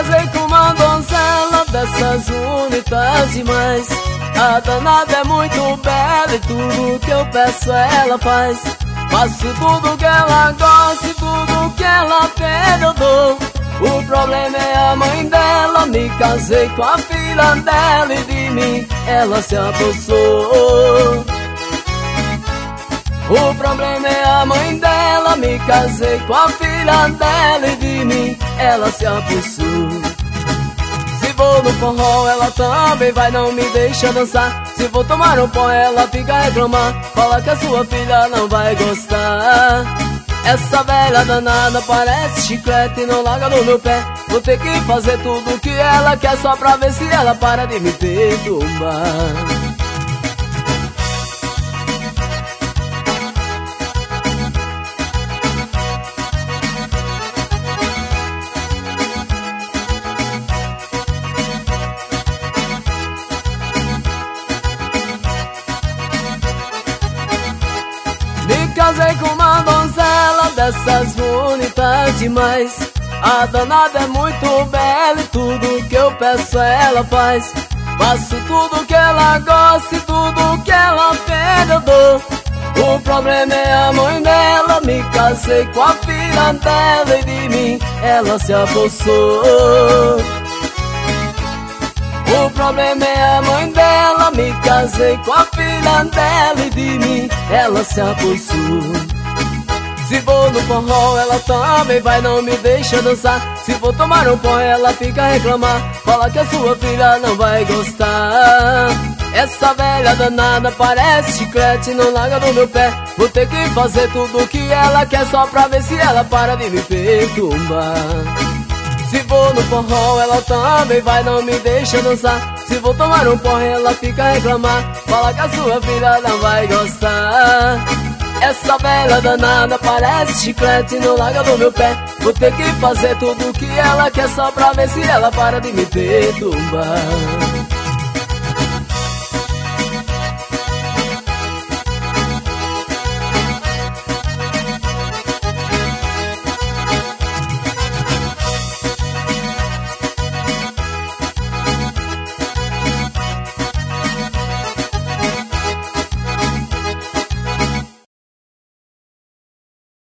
casei com uma donzela dessas bonitas demais. A danada é muito bela e tudo que eu peço ela faz. Faço tudo que ela gosta e tudo que ela pede eu dou. O problema é a mãe dela, me casei com a filha dela e de mim ela se apossou. O problema é a mãe dela, me casei com a filha dela e de mim ela se apossou. Se vou no forró ela também vai, não me deixa dançar. Se vou tomar um pó ela fica a reclamar, fala que a sua filha não vai gostar. Essa velha danada parece chiclete e não larga no meu pé. Vou ter que fazer tudo o que ela quer só pra ver se ela para de me perturbar. Me casei com uma donzela dessas bonitas demais. A danada é muito bela e tudo que eu peço ela faz. Faço tudo que ela gosta e tudo que ela pede eu dou. O problema é a mãe dela, me casei com a filha dela e de mim ela se apossou. O problema é a mãe dela, me casei com a filha dela e de mim ela se apossou. Se vou no forró ela também vai, não me deixa dançar. Se vou tomar um pó ela fica a reclamar, fala que a sua filha não vai gostar. Essa velha danada parece chiclete, não larga do meu pé. Vou ter que fazer tudo o que ela quer só pra ver se ela para de me perturbar. Se vou no forró ela também vai, não me deixa dançar. Se vou tomar um pó ela fica a reclamar, fala que a sua filha não vai gostar. Essa velha danada parece chiclete, não larga do meu pé. Vou ter que fazer tudo o que ela quer só pra ver se ela para de me perturbar.